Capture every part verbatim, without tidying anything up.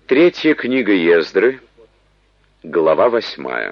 Третья книга Ездры, глава восьмая.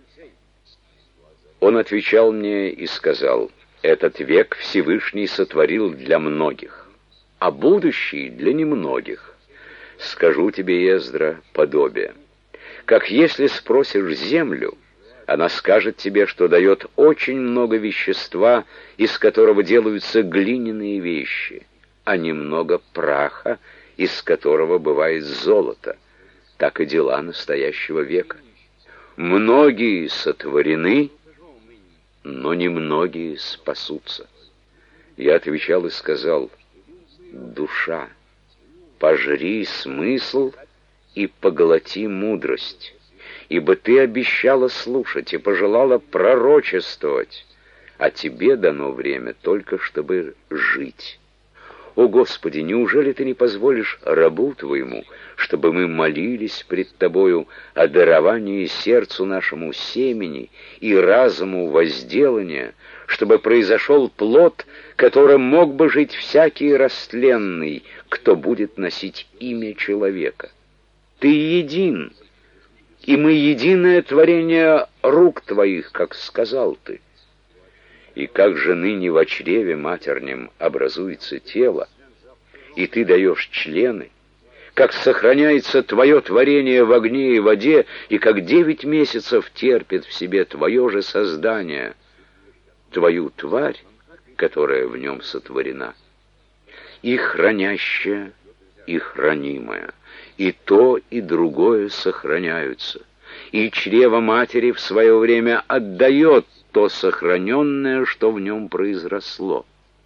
Он отвечал мне и сказал: «Этот век Всевышний сотворил для многих, а будущий для немногих. Скажу тебе, Ездра, подобие. Как если спросишь землю, она скажет тебе, что дает очень много вещества, из которого делаются глиняные вещи, а немного праха, из которого бывает золото. Так и дела настоящего века. Многие сотворены, но немногие спасутся». Я отвечал и сказал: «Душа, пожри смысл и поглоти мудрость, ибо ты обещала слушать и пожелала пророчествовать, а тебе дано время только чтобы жить. О Господи, неужели ты не позволишь рабу твоему, чтобы мы молились пред тобою о даровании сердцу нашему семени и разуму возделания, чтобы произошел плод, которым мог бы жить всякий растленный, кто будет носить имя человека? Ты един, и мы единое творение рук твоих, как сказал ты. И как же ныне во чреве матернем образуется тело, и ты даешь члены, как сохраняется твое творение в огне и воде, и как девять месяцев терпит в себе твое же создание, твою тварь, которая в нем сотворена, и хранящая, и хранимая, и то, и другое сохраняются, и чрево матери в свое время отдает то сохраненное, что в нем произросло.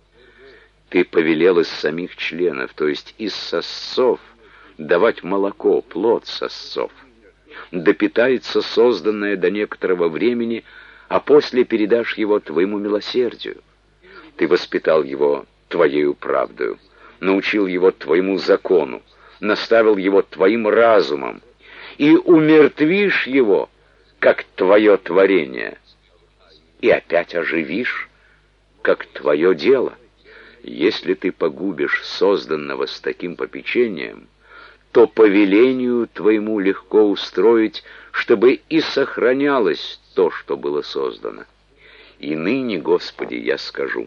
Ты повелел из самих членов, то есть из сосцов, давать молоко, плод сосцов. Да питается созданное до некоторого времени, а после передашь его твоему милосердию. Ты воспитал его твоею правдою, научил его твоему закону, наставил его твоим разумом, и умертвишь его, как твое творение, и опять оживишь, как твое дело. Если ты погубишь созданного с таким попечением, то по велению твоему легко устроить, чтобы и сохранялось то, что было создано. И ныне, Господи, я скажу: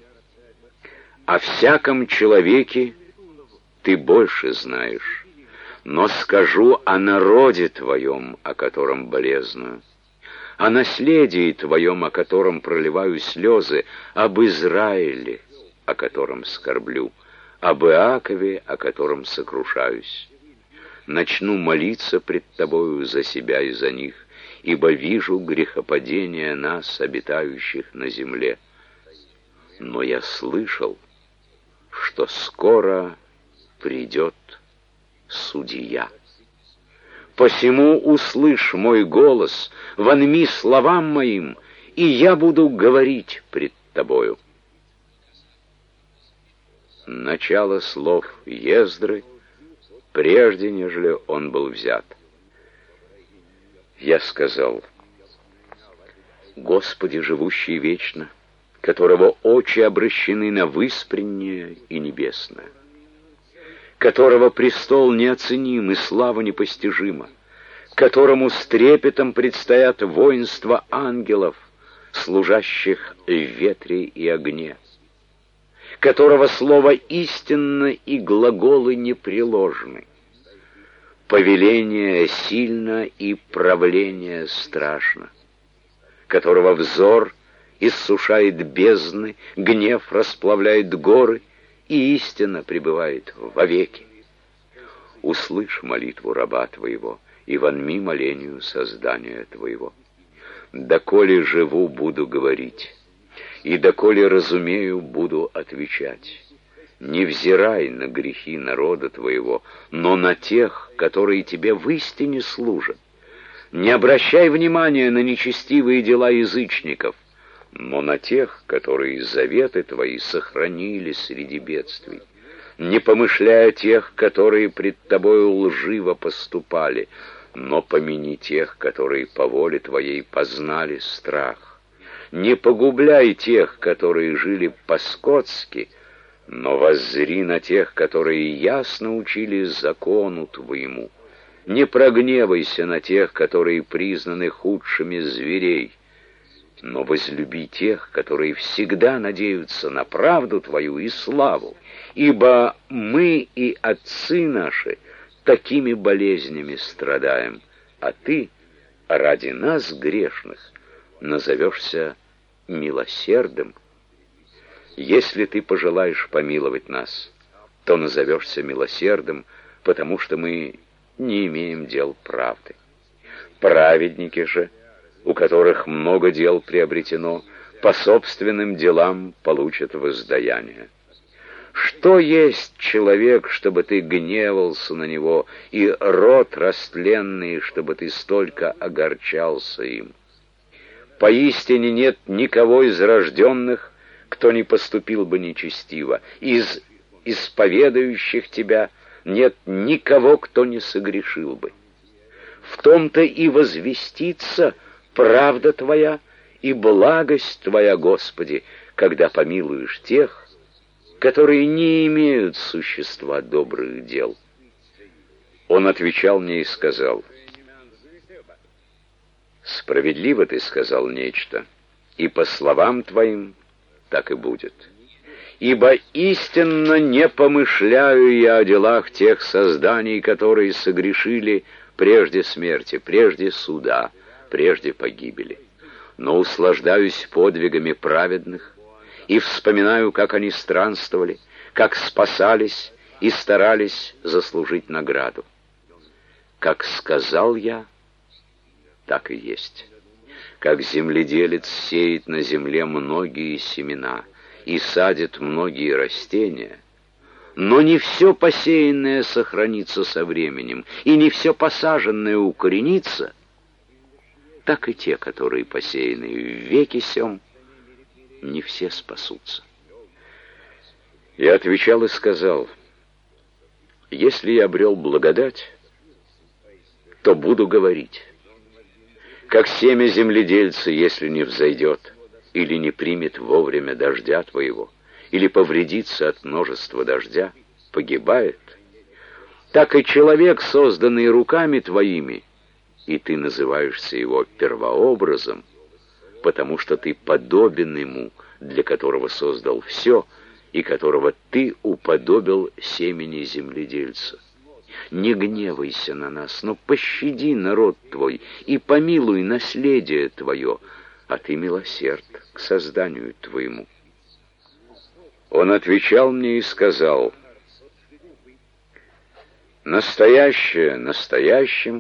о всяком человеке ты больше знаешь, но скажу о народе твоем, о котором болезную, о наследии твоем, о котором проливаю слезы, об Израиле, о котором скорблю, об Иакове, о котором сокрушаюсь. Начну молиться пред тобою за себя и за них, ибо вижу грехопадение нас, обитающих на земле. Но я слышал, что скоро придет судья. Посему услышь мой голос, вонми словам моим, и я буду говорить пред тобою». Начало слов Ездры, прежде нежели он был взят. Я сказал: «Господи, живущий вечно, которого очи обращены на выспреннее и небесное, которого престол неоценим и слава непостижима, которому с трепетом предстоят воинства ангелов, служащих в ветре и огне, которого слово истинно и глаголы непреложны, повеление сильно и правление страшно, которого взор иссушает бездны, гнев расплавляет горы, и истина пребывает вовеки. Услышь молитву раба твоего, и вонми молению создания твоего. Доколе живу, буду говорить, и доколе разумею, буду отвечать. Не взирай на грехи народа твоего, но на тех, которые тебе в истине служат. Не обращай внимания на нечестивые дела язычников, но на тех, которые заветы твои сохранили среди бедствий. Не помышляя тех, которые пред тобою лживо поступали, но помяни тех, которые по воле твоей познали страх. Не погубляй тех, которые жили по-скотски, но воззри на тех, которые ясно учили закону твоему. Не прогневайся на тех, которые признаны худшими зверей, но возлюби тех, которые всегда надеются на правду твою и славу, ибо мы и отцы наши такими болезнями страдаем, а ты ради нас, грешных, назовешься милосердным. Если ты пожелаешь помиловать нас, то назовешься милосердным, потому что мы не имеем дел правды. Праведники же, у которых много дел приобретено, по собственным делам получат воздаяние. Что есть человек, чтобы ты гневался на него, и род растленный, чтобы ты столько огорчался им? Поистине нет никого из рожденных, кто не поступил бы нечестиво. Из исповедающих тебя нет никого, кто не согрешил бы. В том-то и возвестится правда твоя и благость твоя, Господи, когда помилуешь тех, которые не имеют существа добрых дел. Он отвечал мне и сказал: справедливо ты сказал нечто, и по словам твоим так и будет. Ибо истинно не помышляю я о делах тех созданий, которые согрешили прежде смерти, прежде суда, прежде погибели, но услаждаюсь подвигами праведных и вспоминаю, как они странствовали, как спасались и старались заслужить награду. Как сказал я, так и есть. Как земледелец сеет на земле многие семена и садит многие растения, но не все посеянное сохранится со временем, и не все посаженное укоренится, так и те, которые посеяны в веки сем, не все спасутся. Я отвечал и сказал: если я обрел благодать, то буду говорить. Как семя земледельца, если не взойдет, или не примет вовремя дождя твоего, или повредится от множества дождя, погибает, так и человек, созданный руками твоими, и ты называешься его первообразом, потому что ты подобен ему, для которого создал все, и которого ты уподобил семени земледельца. Не гневайся на нас, но пощади народ твой и помилуй наследие твое, а ты милосерд к созданию твоему. Он отвечал мне и сказал: настоящее настоящим,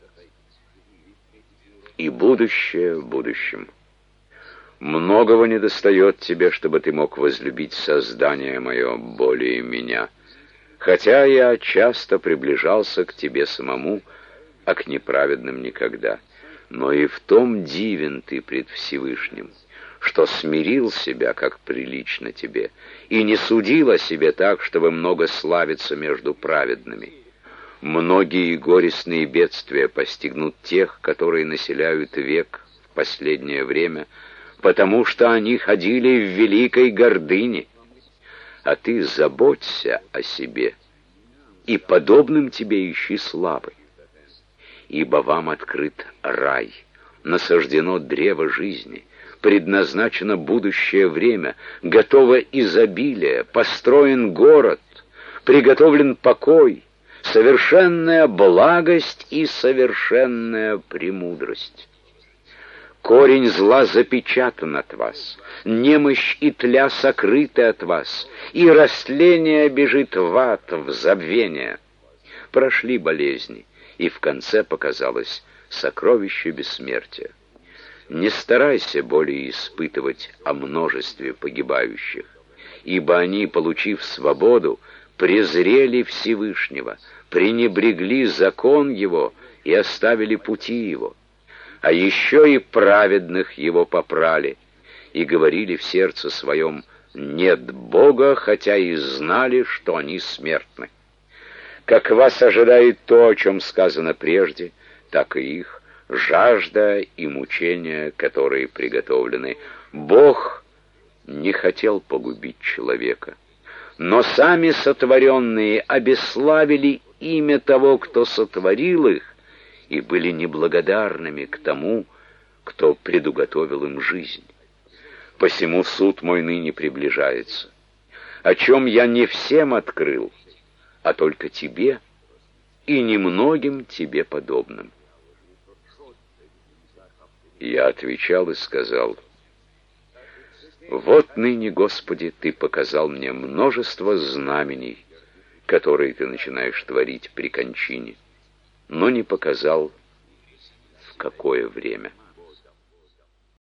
и будущее будущим. Многого недостает тебе, чтобы ты мог возлюбить создание мое более меня, хотя я часто приближался к тебе самому, а к неправедным никогда. Но и в том дивен ты пред Всевышним, что смирил себя, как прилично тебе, и не судил о себе так, чтобы много славиться между праведными. Многие горестные бедствия постигнут тех, которые населяют век в последнее время, потому что они ходили в великой гордыне. А ты заботься о себе, и подобным тебе ищи славы. Ибо вам открыт рай, насаждено древо жизни, предназначено будущее время, готово изобилие, построен город, приготовлен покой, совершенная благость и совершенная премудрость. Корень зла запечатан от вас, немощь и тля сокрыты от вас, и растление бежит в ад, в забвение. Прошли болезни, и в конце показалось сокровище бессмертия. Не старайся более испытывать о множестве погибающих, ибо они, получив свободу, презрели Всевышнего, пренебрегли закон Его и оставили пути Его. А еще и праведных Его попрали, и говорили в сердце своем: нет Бога, хотя и знали, что они смертны. Как вас ожидает то, о чем сказано прежде, так и их жажда и мучения, которые приготовлены. Бог не хотел погубить человека, но сами сотворенные обесславили имя того, кто сотворил их, и были неблагодарными к тому, кто предуготовил им жизнь. Посему суд мой ныне приближается, о чем я не всем открыл, а только тебе и немногим тебе подобным. Я отвечал и сказал: вот ныне, Господи, Ты показал мне множество знамений, которые Ты начинаешь творить при кончине, но не показал, в какое время.